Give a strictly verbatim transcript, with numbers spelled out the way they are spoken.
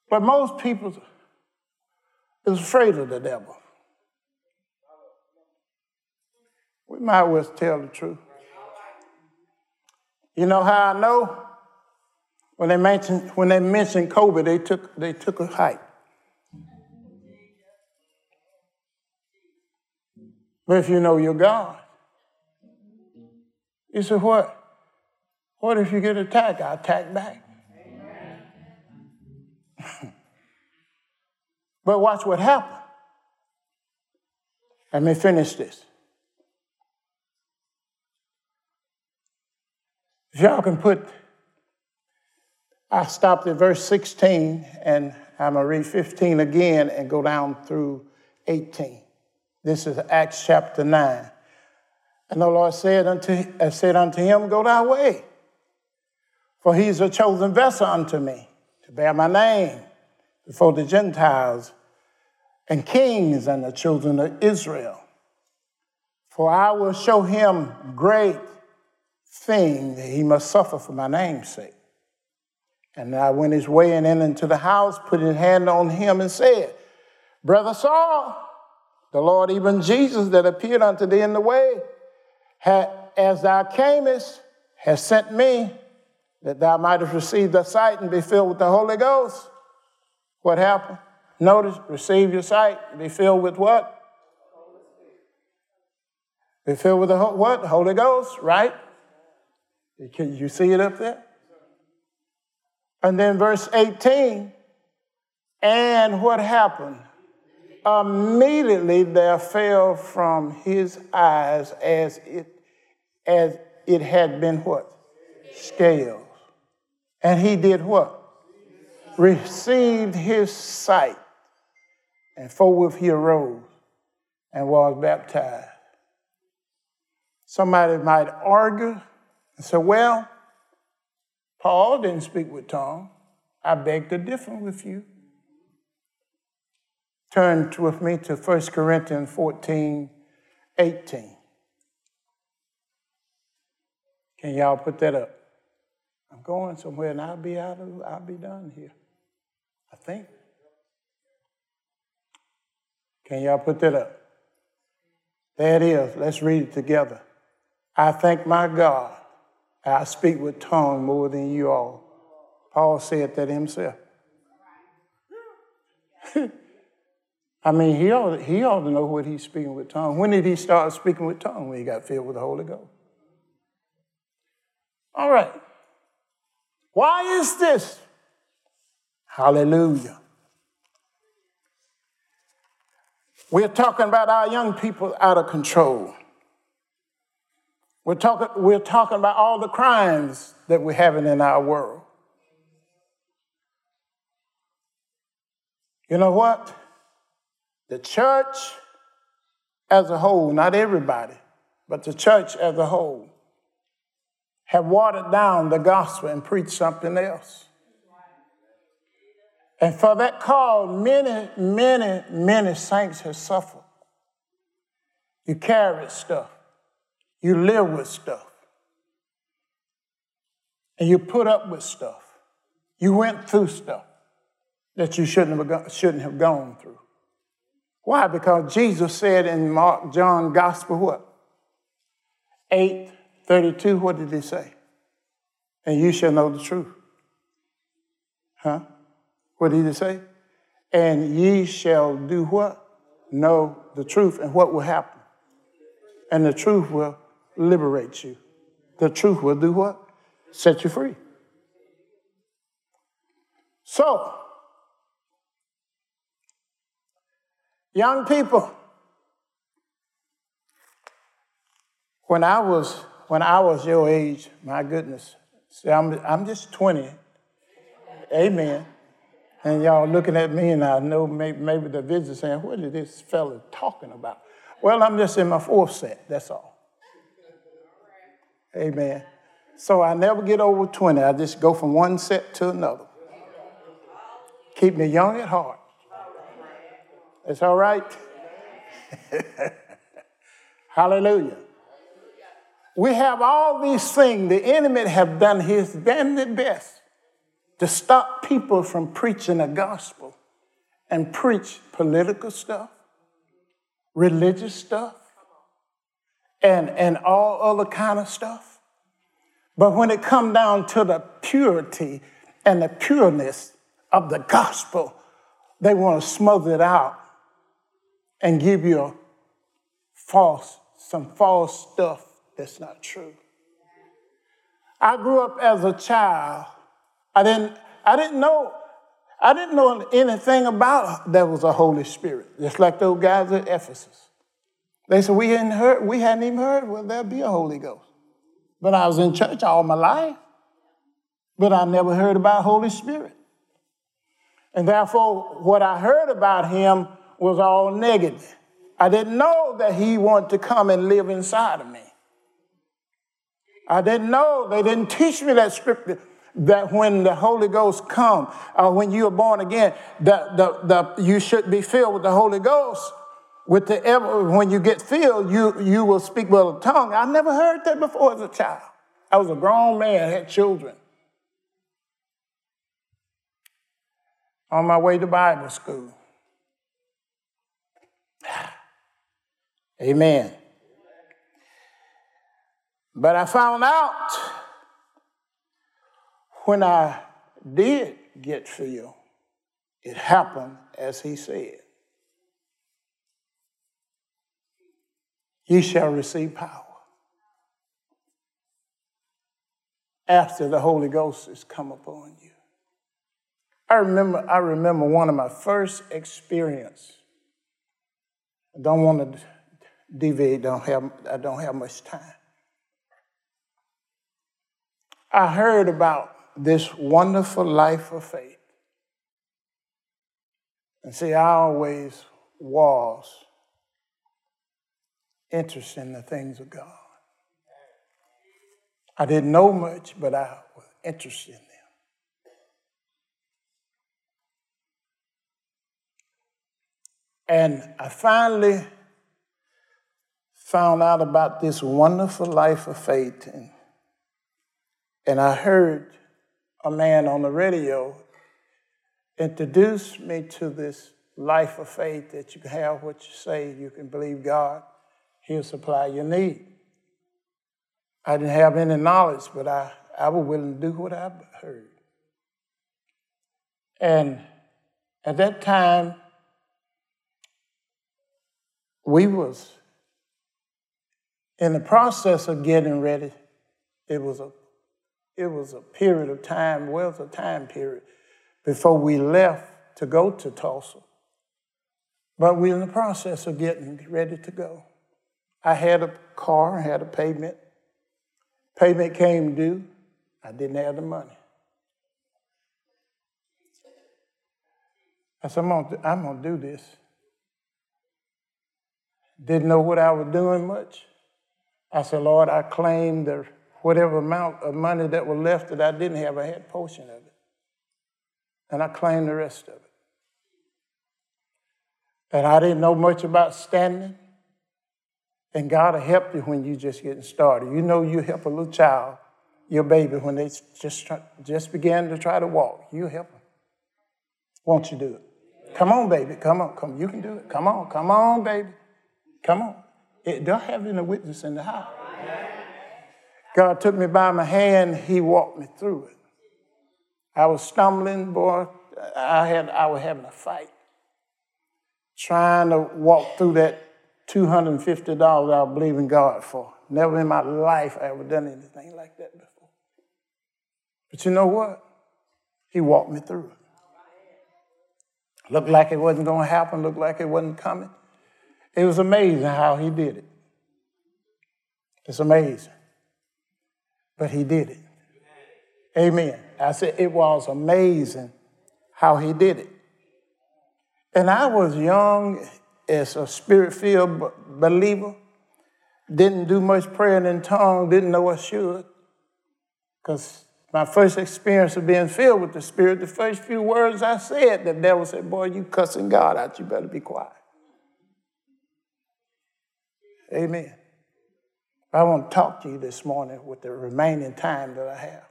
But most people is afraid of the devil. We might as well tell the truth. You know how I know? When they mentioned when they mentioned COVID, they took they took a hike. But if you know your God, you say, what? What if you get attacked? I attack back. But watch what happened. Let me finish this. If y'all can put, I stopped at verse sixteen, and I'm going to read fifteen again and go down through eighteen. This is Acts chapter nine. And the Lord said unto, uh, said unto him, go thy way, for he is a chosen vessel unto me, to bear my name before the Gentiles and kings and the children of Israel. For I will show him great things that he must suffer for my name's sake. And I went his way and entered into the house, put his hand on him and said, Brother Saul, the Lord, even Jesus that appeared unto thee in the way, had, as thou camest, has sent me, that thou mightest receive the sight and be filled with the Holy Ghost. What happened? Notice, receive your sight, be filled with what? Be filled with the what? Holy Ghost, right? Can you see it up there? And then verse eighteen, and what happened? Immediately there fell from his eyes as it as it had been what? Scales. And he did what? Received his sight. And forthwith he arose and was baptized. Somebody might argue and say, well, Paul didn't speak with tongues. I beg to differ with you. Turn with me to First Corinthians fourteen, eighteen. Can y'all put that up? I'm going somewhere and I'll be out of, I'll be done here. I think. Can y'all put that up? There it is. Let's read it together. I thank my God. I speak with tongue more than you all. Paul said that himself. I mean, he ought, he ought to know what he's speaking with tongue. When did he start speaking with tongue? When he got filled with the Holy Ghost. All right. Why is this? Hallelujah. We're talking about our young people out of control. We're talking, we're talking about all the crimes that we're having in our world. You know what? The church as a whole, not everybody, but the church as a whole, have watered down the gospel and preached something else. And for that cause, many, many, many saints have suffered. You carried stuff. You live with stuff. And you put up with stuff. You went through stuff that you shouldn't have, go- shouldn't have gone through. Why? Because Jesus said in Mark, John Gospel, what? eight thirty-two, what did he say? And you shall know the truth. Huh? What did he say? And ye shall do what? Know the truth. And what will happen? And the truth will liberate you. The truth will do what? Set you free. So, young people, when I was when I was your age, my goodness, see, I'm I'm just twenty. Amen. And y'all looking at me, and I know maybe, maybe the visitor saying, what is this fella talking about? Well, I'm just in my fourth set, that's all. Amen. So I never get over twenty. I just go from one set to another. Keep me young at heart. It's all right? Hallelujah. We have all these things. The enemy have done his very best to stop people from preaching the gospel and preach political stuff, religious stuff, and, and all other kind of stuff. But when it comes down to the purity and the pureness of the gospel, they want to smother it out and give you a false, some false stuff that's not true. I grew up as a child. I didn't, I didn't know, I didn't know anything about there was a Holy Spirit, just like those guys at Ephesus. They said, we hadn't heard, we hadn't even heard, well, there'll be a Holy Ghost. But I was in church all my life, but I never heard about Holy Spirit. And therefore, what I heard about him was all negative. I didn't know that he wanted to come and live inside of me. I didn't know, they didn't teach me that scripture, that when the Holy Ghost come, or when you are born again, that the, the, you should be filled with the Holy Ghost. With the when you get filled, you, you will speak with a tongue. I never heard that before as a child. I was a grown man, had children. On my way to Bible school. Amen. But I found out when I did get filled, it happened as he said. Ye shall receive power after the Holy Ghost has come upon you. I remember, I remember one of my first experience. I don't want to deviate, don't have, I don't have much time. I heard about this wonderful life of faith. And see, I always was interested in the things of God. I didn't know much, but I was interested in them. And I finally found out about this wonderful life of faith. And, and I heard a man on the radio introduce me to this life of faith that you can have what you say, you can believe God, he'll supply your need. I didn't have any knowledge, but I, I was willing to do what I heard. And at that time, we was in the process of getting ready. It was a, it was a period of time, well, it was a time period before we left to go to Tulsa. But we were in the process of getting ready to go. I had a car, I had a payment. Payment came due. I didn't have the money. I said, I'm gonna, I'm gonna do this. Didn't know what I was doing much. I said, Lord, I claim the whatever amount of money that was left that I didn't have, I had a portion of it. And I claimed the rest of it. And I didn't know much about standing. And God will help you when you're just getting started. You know you help a little child, your baby, when they just try, just began to try to walk. You help them. Won't you do it? Come on, baby. Come on. Come. You can do it. Come on. Come on, baby. Come on. It, don't have any witness in the house. God took me by my hand. He walked me through it. I was stumbling, boy. I had. I was having a fight. Trying to walk through that two hundred fifty dollars I was believing God for. Never in my life I ever done anything like that before. But you know what? He walked me through it. Looked like it wasn't going to happen. Looked like it wasn't coming. It was amazing how he did it. It's amazing. But he did it. Amen. I said it was amazing how he did it. And I was young as a spirit-filled believer. Didn't do much praying in tongues. Didn't know I should. Because my first experience of being filled with the Spirit, the first few words I said, the devil said, boy, you cussing God out. You better be quiet. Amen. I want to talk to you this morning with the remaining time that I have.